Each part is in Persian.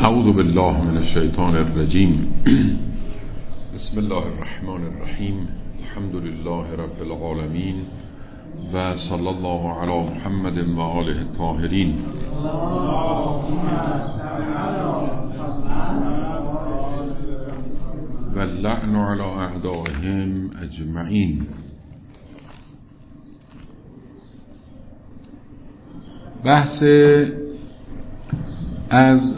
اعوذ بالله من الشیطان الرجیم. بسم الله الرحمن الرحیم. الحمد لله رب العالمین و صلی الله علی محمد و آله الطاهرین. و اللعن علی اعدائهم اجمعین. بحث از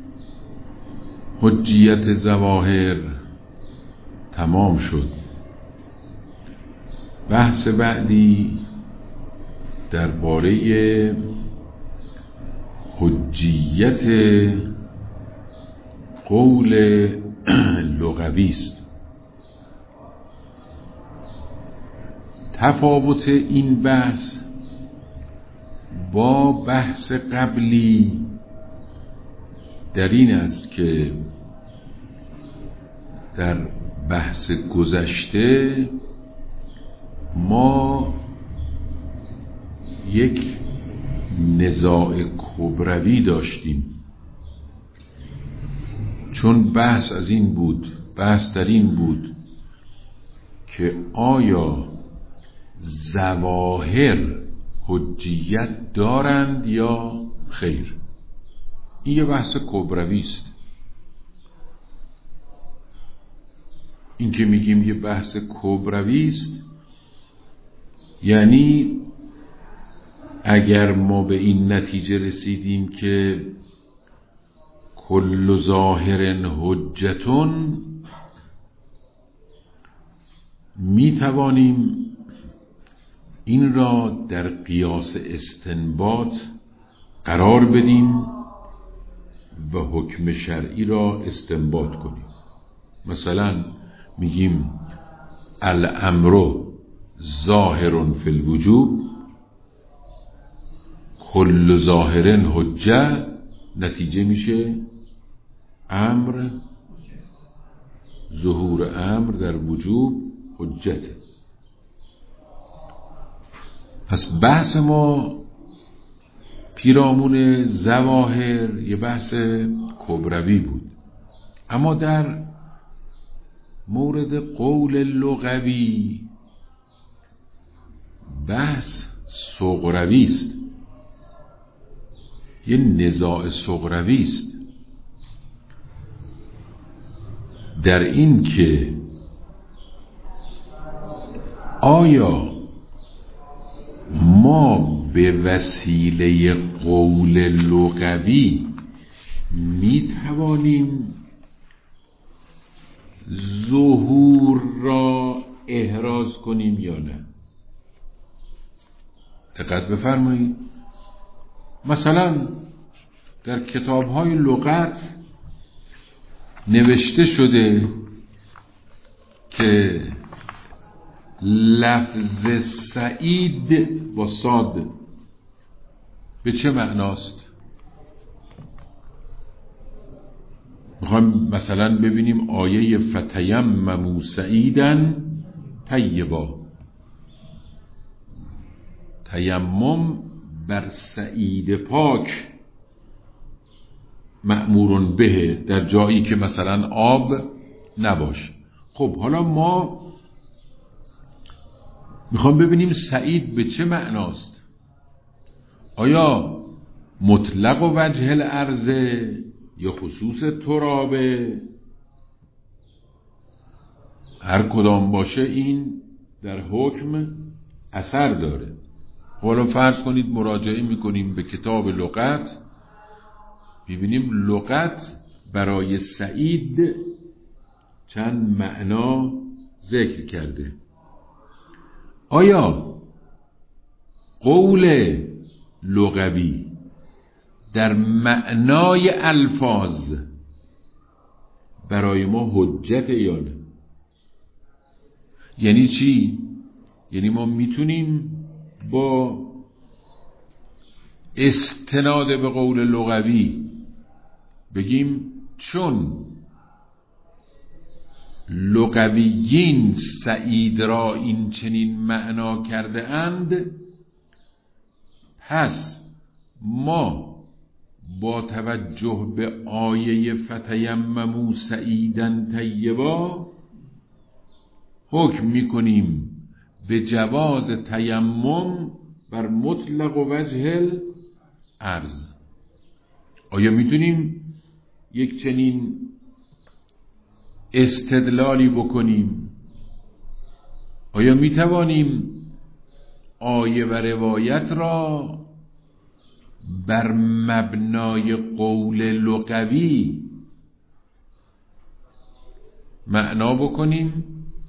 حجیت ظواهر تمام شد. بحث بعدی درباره حجیت قول لغوی است. تفاوت این بحث با بحث قبلی در این است که در بحث گذشته ما یک نزاع کبروی داشتیم، چون بحث در این بود که آیا ظواهر حجیت دارند یا خیر. این یه بحث کبروی است. این که میگیم یه بحث کبروی است یعنی اگر ما به این نتیجه رسیدیم که کل ظاهر حجتون، میتوانیم این را در قیاس استنباط قرار بدیم و حکم شرعی را استنباط کنیم. مثلا میگیم الامر ظاهر فی الوجوب، کل ظاهر حجه، نتیجه میشه امر، ظهور امر در وجوب حجته. پس بحث ما پیرامون ظواهر یه بحث کبروی بود، اما در مورد قول لغوی بحث صغروی است، یه نزاع صغروی است در این که آیا ما به وسیله قول لغوی می توانیم ظهور را احراز کنیم یا نه؟ دقت بفرمایید. مثلا در کتاب‌های لغت نوشته شده که لفظ سعید با صاد به چه معناست؟ میخوایم مثلا ببینیم آیه فتیمموا سعیدا طیبا، تیمم بر سعید پاک مأمورون به، در جایی که مثلا آب نباشه. خب حالا ما میخوام ببینیم سعید به چه معناست. آیا مطلق و وجه الارضه یا خصوص ترابه؟ هر کدام باشه این در حکم اثر داره. حالا فرض کنید مراجعه میکنیم به کتاب لغت، ببینیم لغت برای سعید چند معنا ذکر کرده. آیا قول لغوی در معنای الفاظ برای ما حجت یا نه؟ یعنی چی؟ یعنی ما میتونیم با استناد به قول لغوی بگیم چون لغویین سعید را این چنین معنا کرده اند، پس ما با توجه به آیه فتیمموا صعیدا طیبا حکم میکنیم به جواز تیمم بر مطلق و وجه الارض. آیا میتونیم یک چنین استدلالی بکنیم؟ آیا میتوانیم آیه و روایت را بر مبنای قول لغوی معنا بکنیم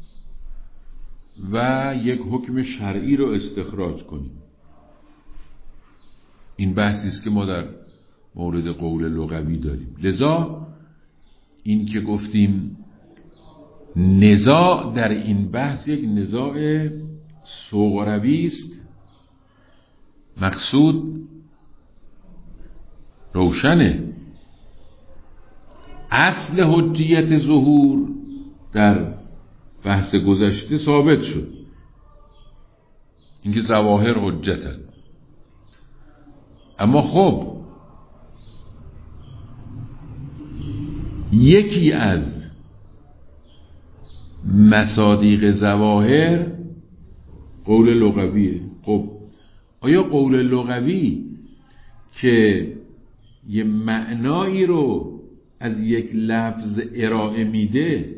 و یک حکم شرعی رو استخراج کنیم؟ این بحثی است که ما در مورد قول لغوی داریم. لذا این که گفتیم نزاع در این بحث یک نزاع صغروی است، مقصود روشنه. اصل حجیت ظهور در بحث گذشته ثابت شد، اینکه ظواهر حجتن. اما خب یکی از مصادیق ظواهر قول لغویه. خب آیا قول لغوی که یه معنایی رو از یک لفظ ارائه میده،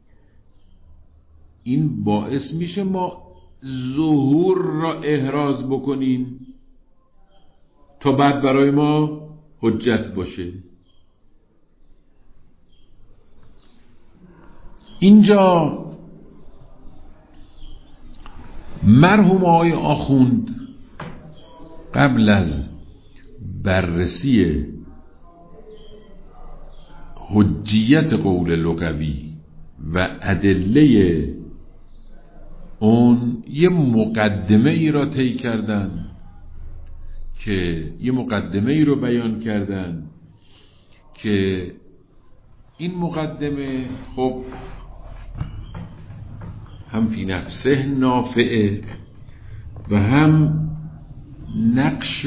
این باعث میشه ما ظهور را احراز بکنیم تا بعد برای ما حجت باشه؟ اینجا مرحوم آقای آخوند قبل از بررسی حجیت قول لغوی و ادله اون یه مقدمه ای را طی کردن، که یه مقدمه ای رو بیان کردن که این مقدمه خب هم فی نفسه نافعه و هم نقش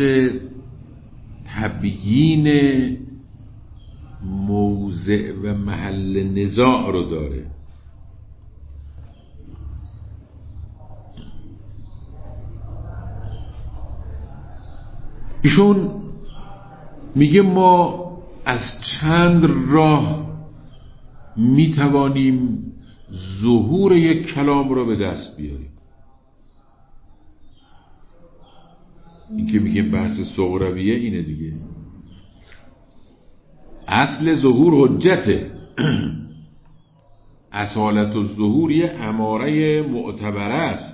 تبیین موضع و محل نزاع رو داره. ایشون میگه ما از چند راه میتوانیم ظهور یک کلام رو به دست بیاریم. این که میگه بحث صغرویه اینه دیگه. اصل ظهور حجته. اصالت الظهور یه اماره معتبره است.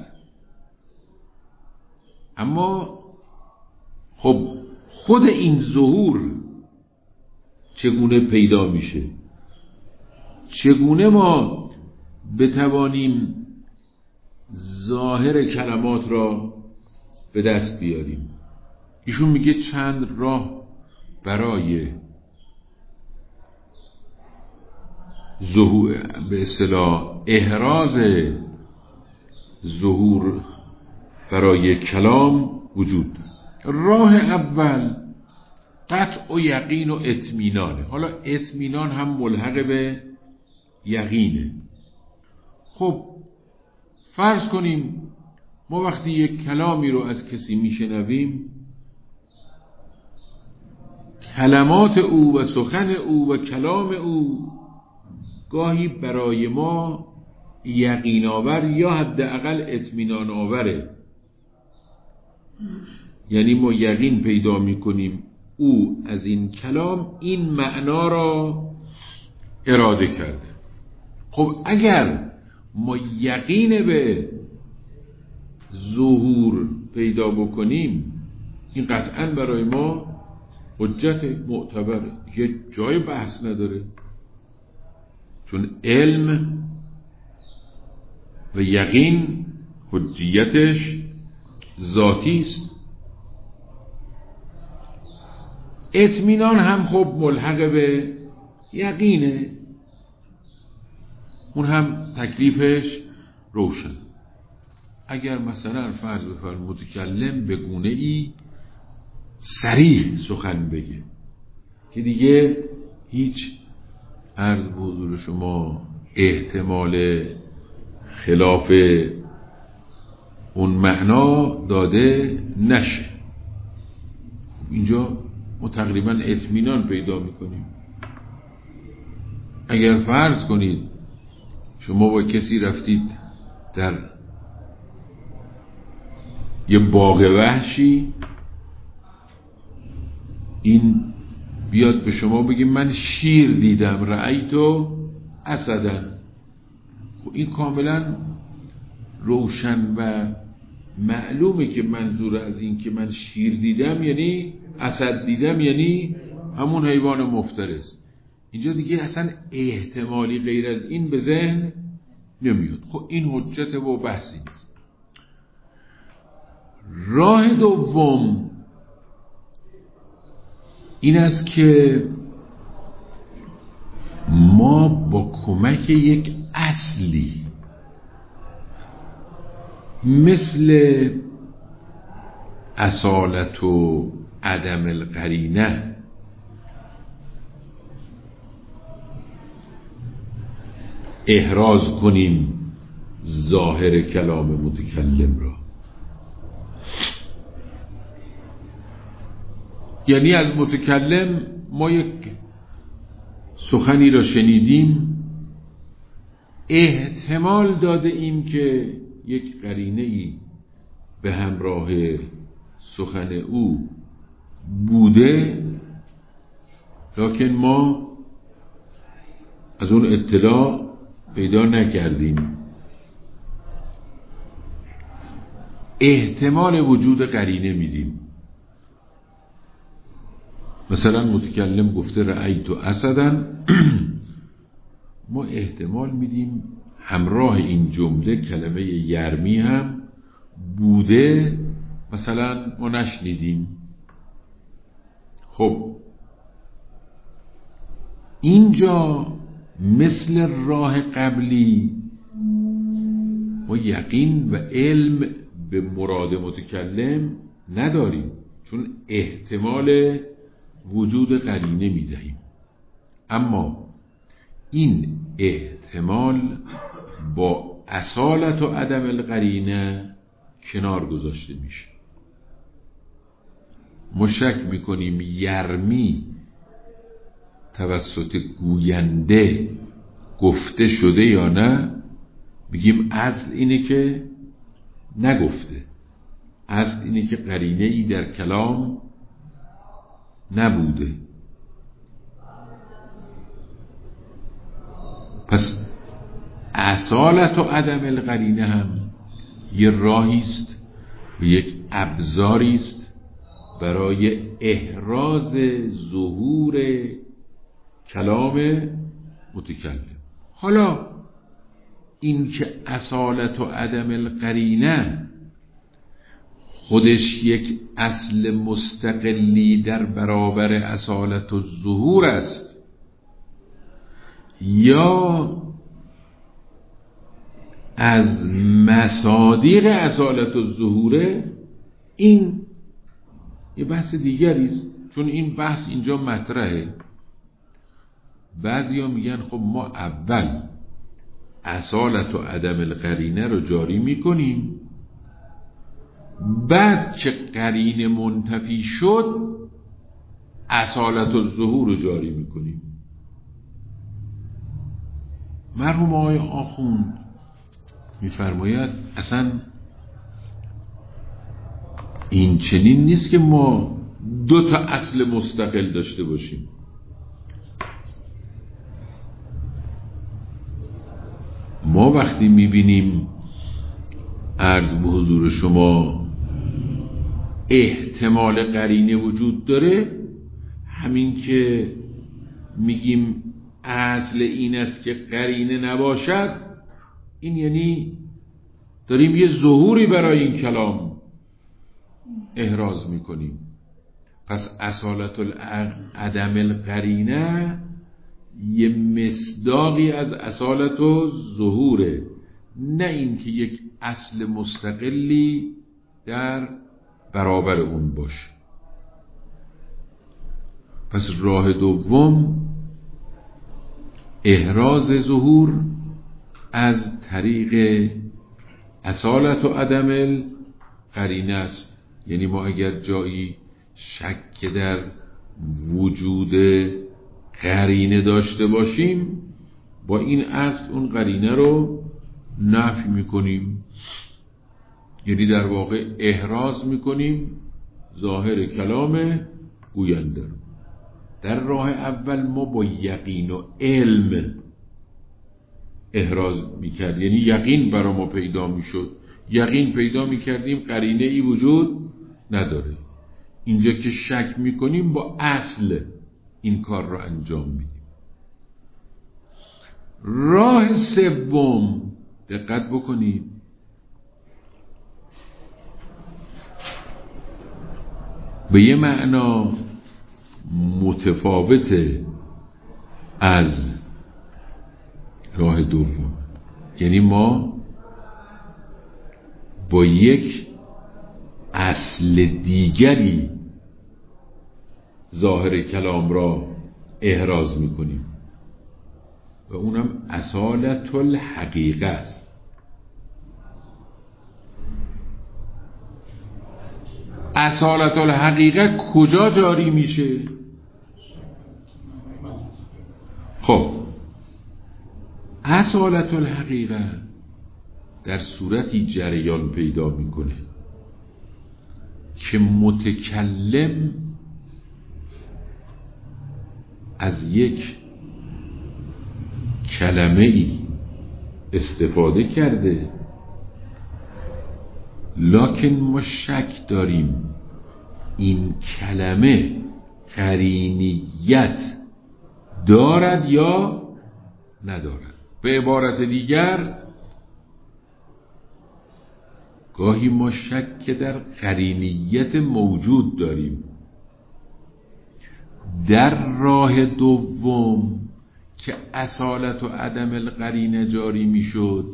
اما خب خود این ظهور چگونه پیدا میشه؟ چگونه ما بتوانیم ظاهر کلمات را به دست بیاریم؟ ایشون میگه چند راه برای ظهور، به اصطلاح احراز ظهور برای کلام وجود داره. راه اول قطع و یقین و اطمینانه. حالا اطمینان هم ملحق به یقینه. خب فرض کنیم ما وقتی یک کلامی رو از کسی میشنویم، کلمات او و سخن او و کلام او گاهی برای ما یقین آور یا حداقل اطمینان آوره. یعنی ما یقین پیدا میکنیم او از این کلام این معنا را اراده کرده. خب اگر ما یقین به ظهور پیدا بکنیم، این قطعا برای ما حجت معتبره، یه جای بحث نداره، چون علم و یقین حجیتش ذاتی است. اطمینان هم خب ملحق به یقینه، اون هم تکلیفش روشن. اگر مثلا فرض بفرمایید متکلم به گونه ای صریح سخن بگه، که دیگه هیچ عرض به حضور شما احتمال خلاف اون معنا داده نشه. اینجا ما تقریبا اطمینان پیدا میکنیم. اگر فرض کنید شما با کسی رفتید در یه باغ وحشی، این بیاد به شما بگه من شیر دیدم، رأیتو اسداً، خب این کاملا روشن و معلومه که منظور از این که من شیر دیدم یعنی اسد دیدم، یعنی همون حیوان مفترس. اینجا دیگه اصلا احتمالی غیر از این به ذهن نمیاد. خب این حجت و بحثی نیست. راه دوم این است که ما با کمک یک اصلی مثل اصالت و عدم القرینه احراز کنیم ظاهر کلام متکلم را. یعنی از متکلم ما یک سخنی را شنیدیم، احتمال داده ایم که یک قرینه‌ای به همراه سخن او بوده، لکن ما از اون اطلاع پیدا نکردیم. احتمال وجود قرینه میدیم. مثلا متکلم گفته رأیت اسداً، ما احتمال میدیم همراه این جمله کلمه یرمی هم بوده، مثلا ما نشنیدیم. خب اینجا مثل راه قبلی ما یقین و علم به مراد متکلم نداریم، چون احتمال وجود قرینه میدهیم. اما این احتمال با اصالت و عدم القرینه کنار گذاشته میشه. ما شک میکنیم یرمی توسط گوینده گفته شده یا نه، بگیم اصل اینه که نگفته، اصل اینه که قرینه ای در کلام نبوده. پس اصالت و عدم القرینه هم یه راهی است و یک ابزاری است برای احراز ظهور کلام متکلم. حالا این که اصالت و عدم القرینه خودش یک اصل مستقلی در برابر اصالت و ظهور است یا از مصادیق اصالت و ظهوره، این یه بحث دیگری است. چون این بحث اینجا مطرحه. بعضیا میگن خب ما اول اصالت و عدم القرینه رو جاری میکنیم، بعد که قرینه منتفی شد اصالت و ظهور رو جاری میکنیم. مرحوم آقای آخوند میفرماید اصلا این چنین نیست که ما دو تا اصل مستقل داشته باشیم. ما وقتی میبینیم عرض به حضور شما احتمال قرینه وجود داره، همین که میگیم اصل این است که قرینه نباشد، این یعنی داریم یه ظهوری برای این کلام احراز میکنیم. پس اصالت عدم القرینه یه مصداقی از اصالت و ظهوره، نه اینکه یک اصل مستقلی در برابر اون باشه. پس راه دوم احراز ظهور از طریق اصالت و عدم قرینه است. یعنی ما اگر جایی شک در وجود قرینه داشته باشیم، با این اصل اون قرینه رو نفی میکنیم، یعنی در واقع احراز میکنیم ظاهر کلام گوینده رو. در راه اول ما با یقین و علم احراز میکرد، یعنی یقین برای ما پیدا میشد، یقین پیدا میکردیم قرینه ای وجود نداره. اینجا که شک میکنیم با اصل این کار رو انجام میدیم. راه سوم دقت بکنید، به یه معنا متفاوته از راه دوم. یعنی ما با یک اصل دیگری ظاهر کلام را احراز میکنیم و اونم اصالت الحقیقه است. اصالت الحقیقه کجا جاری میشه؟ خب اصالت الحقیقه در صورتی جریان پیدا میکنه که متکلم از یک کلمه ای استفاده کرده، لکن ما شک داریم این کلمه قرینیت دارد یا ندارد. به عبارت دیگر گاهی ما شک در قرینیت موجود داریم. در راه دوم که اصالت و عدم القرینه جاری می شد،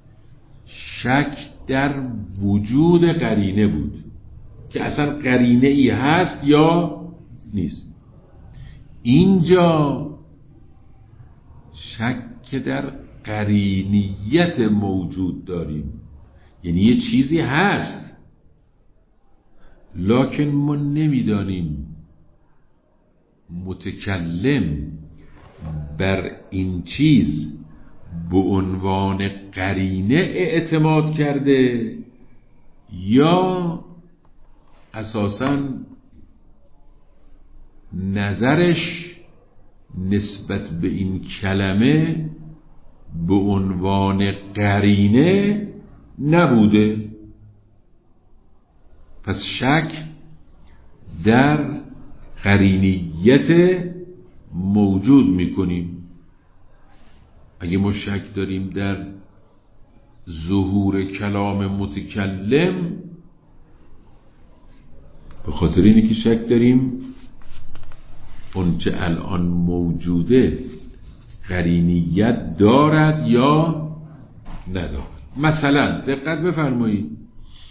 شک در وجود قرینه بود که اصلا قرینه ای هست یا نیست. اینجا شک در قرینیت موجود داریم، یعنی یه چیزی هست لکن ما نمیدانیم متکلم بر این چیز به عنوان قرینه اعتماد کرده یا اساساً نظرش نسبت به این کلمه به عنوان قرینه نبوده. پس شک در قرینیت موجود میکنیم. اگه ما شک داریم در ظهور کلام متکلم، به خاطر اینه که شک داریم اون چه الان موجوده قرینیت دارد یا ندارد. مثلا دقت بفرمایید،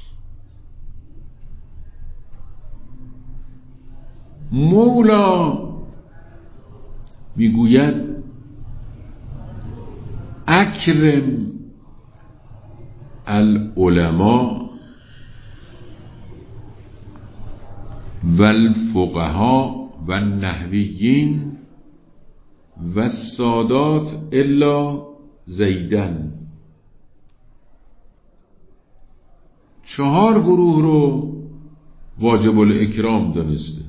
مولا میگوید اکرم العلماء والفقهاء والنحویین والسادات الا زیدن. 4 گروه رو واجب الاکرام دانسته،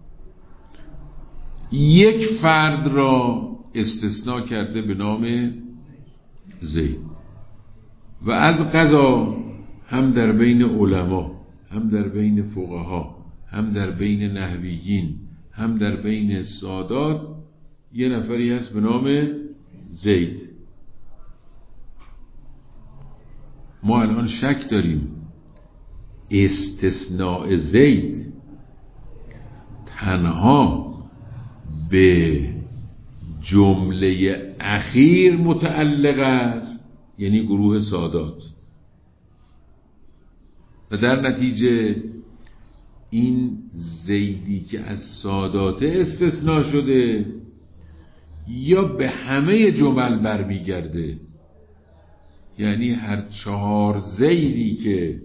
یک فرد را استثناء کرده به نام زید و از قضا هم در بین علما، هم در بین فقها، هم در بین نحویین، هم در بین سادات یه نفری هست به نام زید. ما الان شک داریم استثناء زید تنها به جمله اخیر متعلق است، یعنی گروه سادات، و در نتیجه این زیدی که از سادات استثناء شده یا به همه جمل برمیگرده؟ یعنی هر 4 زیدی که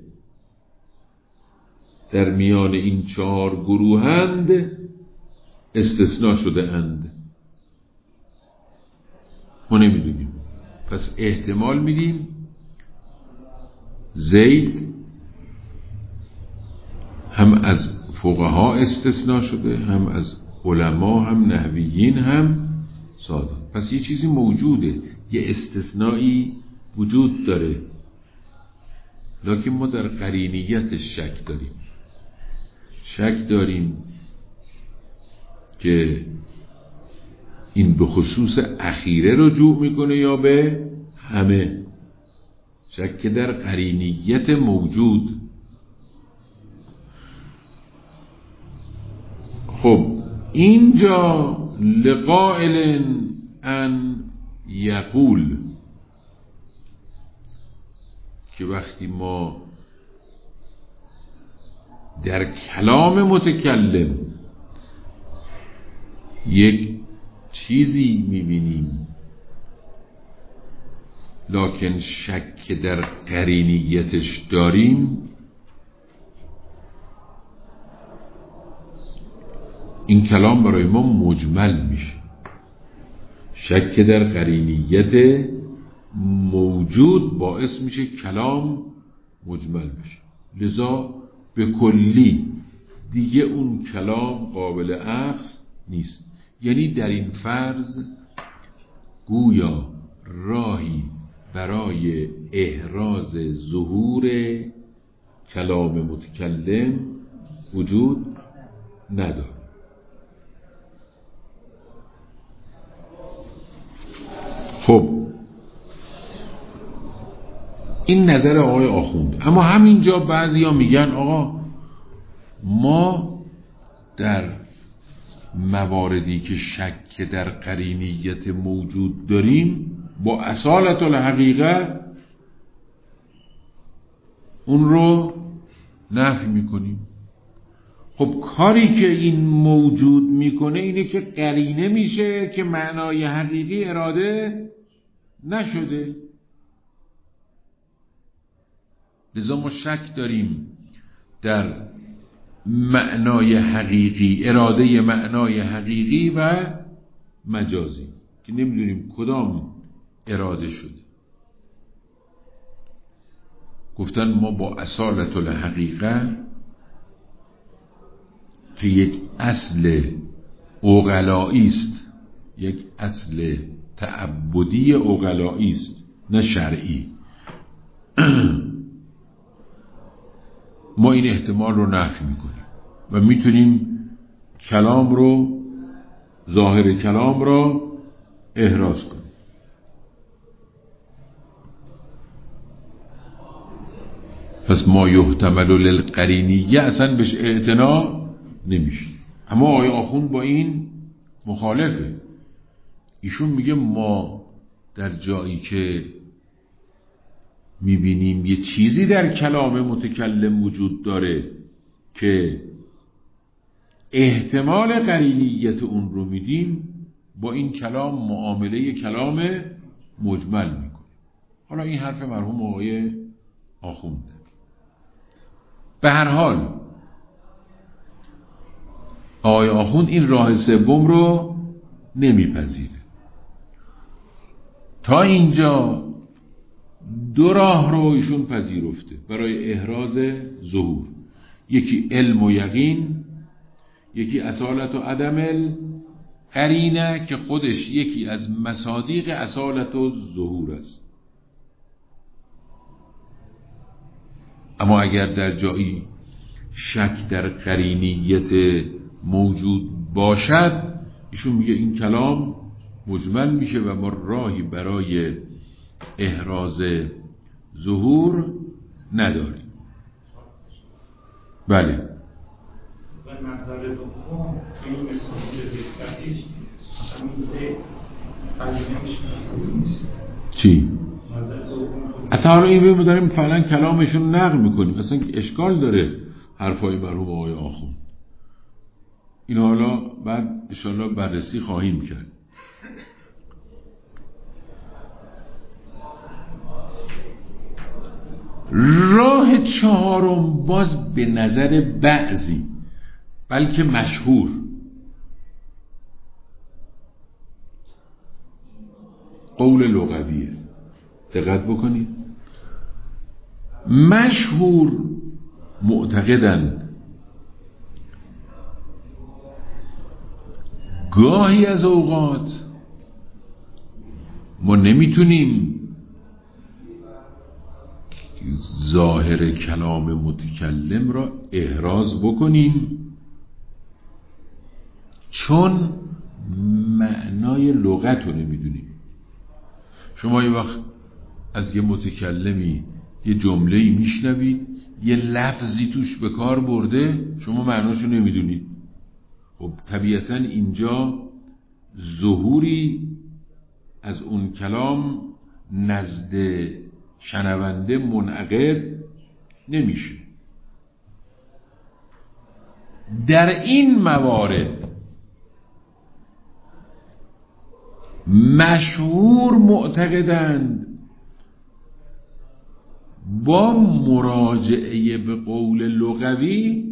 در میان این 4 گروهند استثناء شده اند. ما نمیدونیم، پس احتمال میدیم زید هم از فقها استثناء شده، هم از علما، هم نحویین، هم سادات. پس یه چیزی موجوده، یه استثنایی وجود داره، لکن ما در قرینیتش شک داریم که این به خصوص اخیره رجوع میکنه یا به همه. شک در قرینیت موجود. خب اینجا لقائل ان یقول، که وقتی ما در کلام متکلم یک چیزی میبینیم لکن شک در قرینیتش داریم، این کلام برای ما مجمل میشه. شک در قرینیت موجود باعث میشه کلام مجمل بشه، لذا به کلی دیگه اون کلام قابل اخذ نیست. یعنی در این فرض گویا راهی برای احراز ظهور کلام متکلم وجود نداره. خب این نظر آقای آخوند. اما همینجا بعضیا میگن آقا ما در مواردی که شک در قرینیت موجود داریم با اصالت الحقیقه اون رو نفی میکنیم. خب کاری که این موجود میکنه اینه که قرینه میشه که معنای حقیقی اراده نشده، لذا ما شک داریم در معنای حقیقی، اراده معنای حقیقی و مجازی که نمیدونیم کدام اراده شده. گفتن ما با اصالت الحقیقه که یک اصل عقلایی است، یک اصل تعبدی عقلایی است نه شرعی، ما این احتمال رو نفی میکنیم و میتونیم کلام رو، ظاهر کلام رو احراز کنیم. پس ما یحتمل للقرینیه اصلا بهش اعتنا نمیشه. اما آقای آخوند با این مخالفه. ایشون میگه ما در جایی که میبینیم یه چیزی در کلام متکلم وجود داره که احتمال قرینیت اون رو میدیم، با این کلام معامله کلام مجمل میکنیم. حالا این حرف مرحوم آقای آخونده. به هر حال آقای آخوند این راه سوم رو نمیپذیره. تا اینجا 2 راه رو ایشون پذیرفته برای احراز ظهور، یکی علم و یقین، یکی اصالت و عدم قرینه که خودش یکی از مصادیق اصالت و ظهور است. اما اگر در جایی شک در قرینیت موجود باشد، ایشون میگه این کلام مجمل میشه و ما راهی برای احراز ظهور نداریم. بله. و نظر دوم این مثال ذکرش همین سه قضیه میشه. چی؟ اصلا حالا این رو داریم فعلا کلامشون نقل میکنیم، اصلا اشکال داره حرفای مرحوم آقای آخوند. این حالا بعد انشاءالله بررسی خواهیم کرد. راه چهارم باز به نظر بعضی بلکه مشهور، قول لغویه. دقت بکنید، مشهور معتقدند گاهی از اوقات ما نمیتونیم ظاهر کلام متکلم را احراز بکنیم چون معنای لغت رو نمیدونیم. شما یه وقت از یه متکلمی یه جمله‌ای میشنوید، یه لفظی توش به کار برده، شما معناشو نمیدونید. خب طبیعتاً اینجا ظهوری از اون کلام نزد شنونده منعقد نمیشه. در این موارد مشهور معتقدند با مراجعه به قول لغوی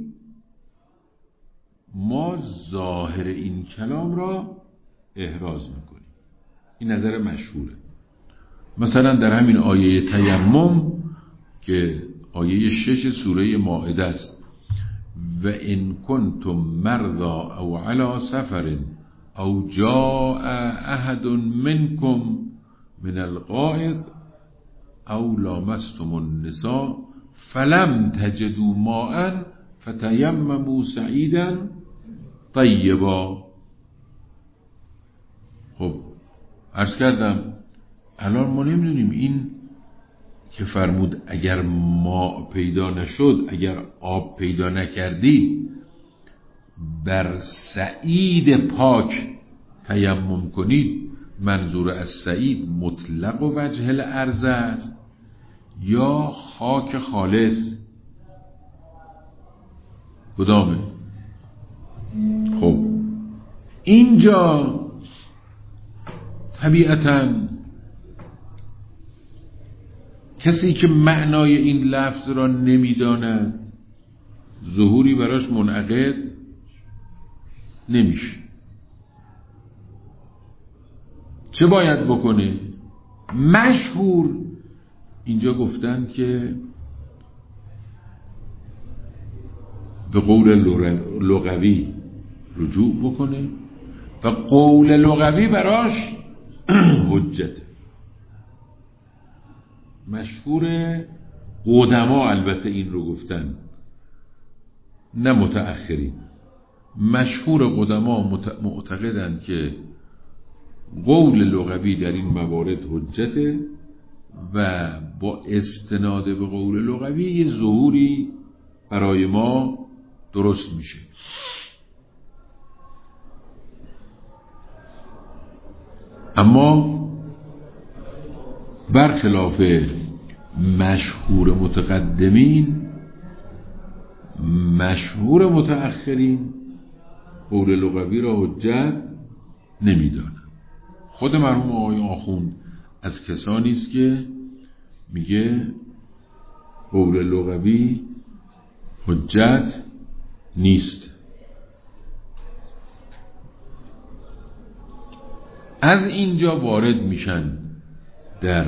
ما ظاهر این کلام را احراز میکنیم. این نظر مشهوره. مثلا در همین آیه تیمم که آیه 6 سوره مائده است، و ان کنتم مرضی او علی سفر او جاء احد منکم من الغائط او لامستم النساء فلم تجدوا ماء فتیمموا سعیدا طیبا. خب عرض کردم الان ما نمیدونیم این که فرمود اگر ماء پیدا نشد، اگر آب پیدا نکردی، بر سعید پاک تیمم کنید، منظور از سعید مطلق و وجه الارض است یا خاک خالص؟ کدامه؟ خب اینجا طبیعتاً کسی که معنای این لفظ را نمیداند ظهوری براش منعقد نمیشه. چه باید بکنه؟ مشهور اینجا گفتن که به قول لغوی رجوع بکنه و قول لغوی براش حجته. مشهور قدما البته این رو گفتن، نه متأخرین. مشهور قدما معتقدن که قول لغوی در این موارد حجته و با استناد به قول لغوی یه ظهوری برای ما درست میشه. اما برخلاف مشهور متقدمین، مشهور متأخرین قول لغوی را حجت نمیدانند. خود مرحوم آقای آخوند از کسانی است که میگه قول لغوی حجت نیست. از اینجا وارد میشن در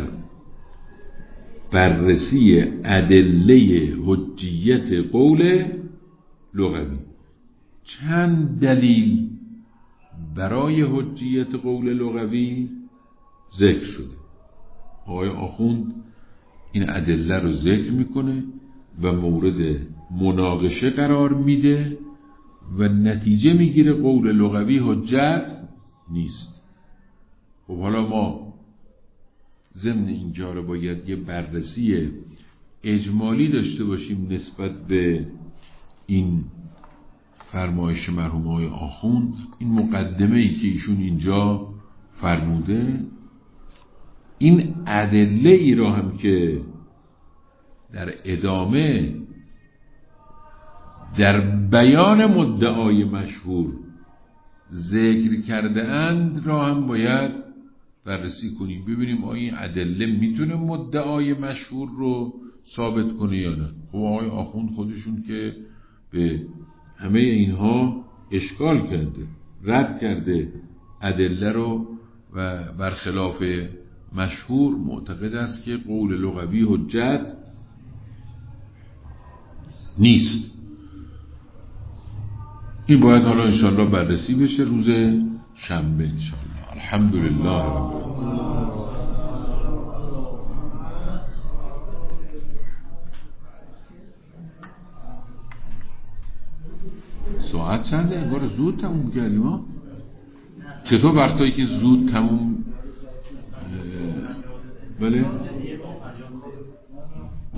بررسی ادله حجیت قول لغوی. چند دلیل برای حجیت قول لغوی ذکر شده. آقای آخوند این ادله رو ذکر میکنه و مورد مناقشه قرار میده و نتیجه میگیره قول لغوی حجت نیست. خب حالا ما ضمن اینجا رو باید یه بررسی اجمالی داشته باشیم نسبت به این فرمایش مرحوم آقای آخوند. این مقدمه ای که ایشون اینجا فرموده، این ادله ای را هم که در ادامه در بیان مدعای مشهور ذکر کرده اند را هم باید بررسی کنیم، ببینیم آیا این ادله میتونه مدعای مشهور رو ثابت کنه یا نه. خب آقای آخوند خودشون که به همه اینها اشکال کرده، رد کرده ادله رو و برخلاف مشهور معتقد است که قول لغوی حجت نیست. این باید حالا انشاءالله بررسی بشه روز شنبه انشاءالله. الحمدلله رب العالمین. ساعت چنده؟ انگار زود تموم کردیم ها؟ چطور وقتایی که زود تموم بله؟